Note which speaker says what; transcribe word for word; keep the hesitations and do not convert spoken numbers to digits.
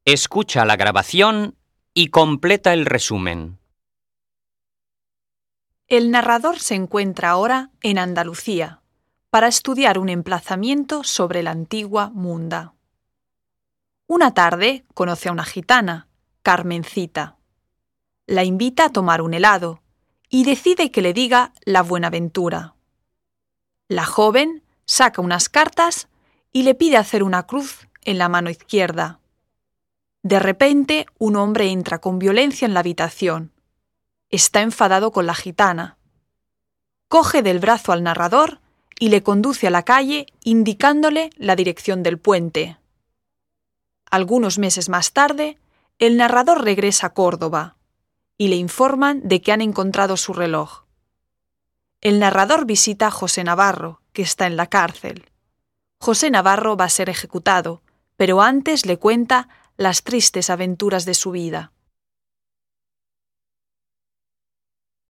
Speaker 1: Escucha la grabación y completa el resumen.
Speaker 2: El narrador se encuentra ahora en Andalucía para estudiar un emplazamiento sobre la antigua Munda. Una tarde conoce a una gitana, Carmencita. La invita a tomar un helado y decide que le diga la buenaventura. La joven saca unas cartas y le pide hacer una cruz en la mano izquierda. De repente, un hombre entra con violencia en la habitación. Está enfadado con la gitana. Coge del brazo al narrador y le conduce a la calle indicándole la dirección del puente. Algunos meses más tarde, el narrador regresa a Córdoba y le informan de que han encontrado su reloj. El narrador visita a José Navarro, que está en la cárcel. José Navarro va a ser ejecutado, pero antes le cuenta las tristes aventuras de su vida.